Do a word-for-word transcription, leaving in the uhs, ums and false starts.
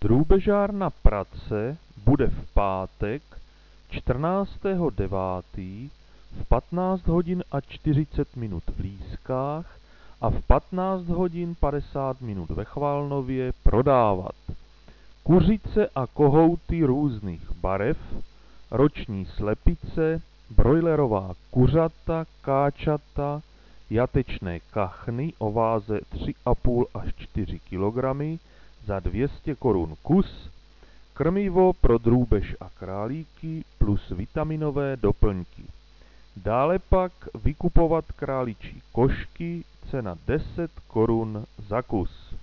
Drůbežárna Pratce bude v pátek čtrnáctého devátého v patnáct hodin a čtyřicet minut v Lískách a v patnáct hodin padesát minut ve Chvalnově prodávat kuřice a kohouty různých barev, roční slepice, brojlerová kuřata, káčata, jatečné kachny o váze tři a půl až čtyři kilogramy za dvě stě korun kus, krmivo pro drůbež a králíky plus vitaminové doplňky. Dále pak vykupovat králičí košky, cena deset korun za kus.